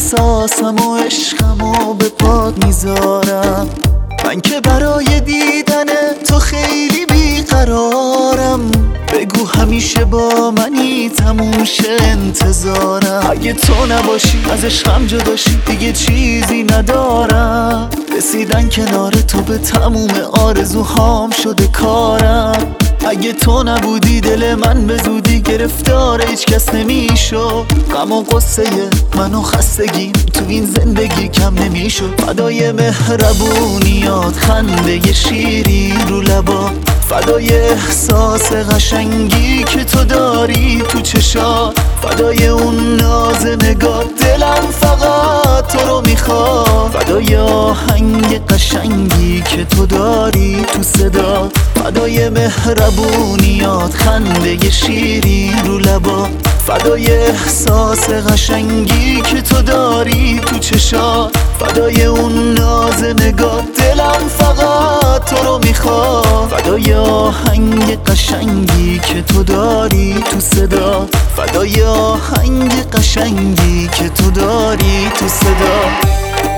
احساسم و عشقم و به پات میذارم. من که برای دیدن تو خیلی بیقرارم. بگو همیشه با منی تموم شه انتظارم. اگه تو نباشی از عشقم جداشی دیگه چیزی ندارم. رسیدن کنار تو به تموم آرزوهام شده کارم. اگه تو نبودی دل من به زودی گرفتار هیچ کس نمیشد. غم و قصه من و خستگیم تو این زندگی کم نمیشد. فدای مهربونیات خنده شیرین رو لبا، فدای احساس قشنگی که تو داری تو چشات، فدای اون ناز نگاه دلم فقط تو رو میخواد، فدای آهنگ قشنگی که تو داری تو صدا، فدای مهربونیات خنده شیرین رو لبا، فدای احساس قشنگی که تو داری تو چشات، فدای اون ناز نگاه دلم فقط تو رو میخواد، فدای آهنگ قشنگی که تو داری تو صدا، فدای آهنگ قشنگی که تو داری تو صدا.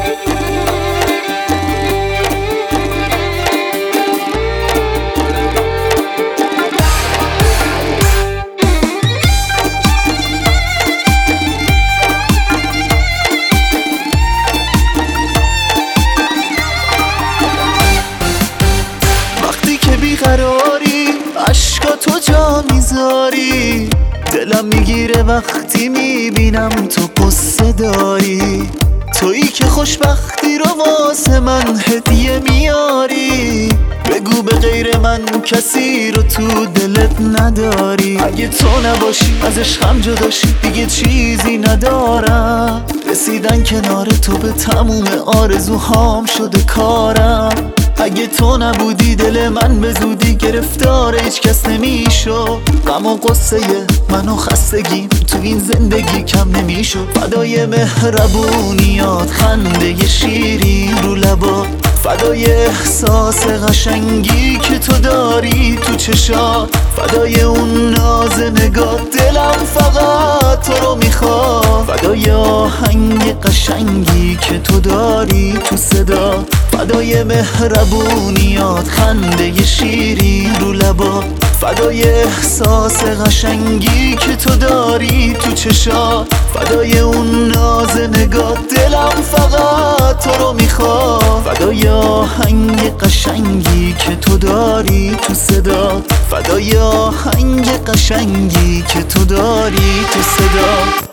بیقراری عشقا تو جا میذاری، دلم میگیره وقتی میبینم تو قصه داری، تویی که خوشبختی رو واسه من هدیه میاری، بگو به غیر من کسی رو تو دلت نداری. اگه تو نباشی از عشقم جداشی دیگه چیزی ندارم. رسیدن کنار تو به تموم آرزوهام شده کارم. اگه تو نبودی دل من به زودی گرفتار هیچ کس نمیشد. غم و قصه من و خستگیم تو این زندگی کم نمیشد. فدای مهربونیات خنده شیرین رو لبا، فدای احساس قشنگی که تو داری تو چشات، فدای اون ناز نگاه دلم فقط تو رو میخواد، فدای آهنگ قشنگی که تو داری تو صدا، فدای مهربونیات خنده شیرین رو لبا، فدای احساس قشنگی که تو داری تو چشات، فدای اون ناز نگاه دلم فقط تو رو میخواد، فدای آهنگ قشنگی که تو داری تو صدا، فدای آهنگ قشنگی که تو داری تو صدا.